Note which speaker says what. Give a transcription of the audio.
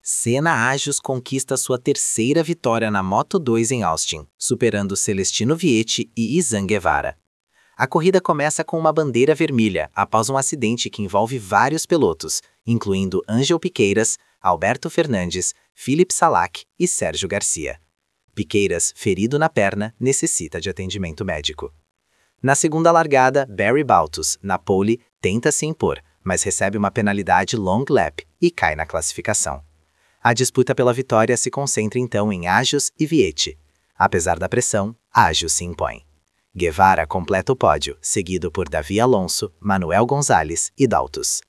Speaker 1: Senna Agios conquista sua terceira vitória na Moto2 em Austin, superando Celestino Vietti e Izan Guevara. A corrida começa com uma bandeira vermelha após um acidente que envolve vários pilotos, incluindo Ângel Piqueiras, Alberto Fernandes, Filipe Salac e Sérgio Garcia. Piqueiras, ferido na perna, necessita de atendimento médico. Na segunda largada, Barry Baltus, na pole, tenta se impor, mas recebe uma penalidade long lap e cai na classificação. A disputa pela vitória se concentra então em Agios e Vietti. Apesar da pressão, Agios se impõe. Guevara completa o pódio, seguido por Davi Alonso, Manuel Gonzalez e Daltus.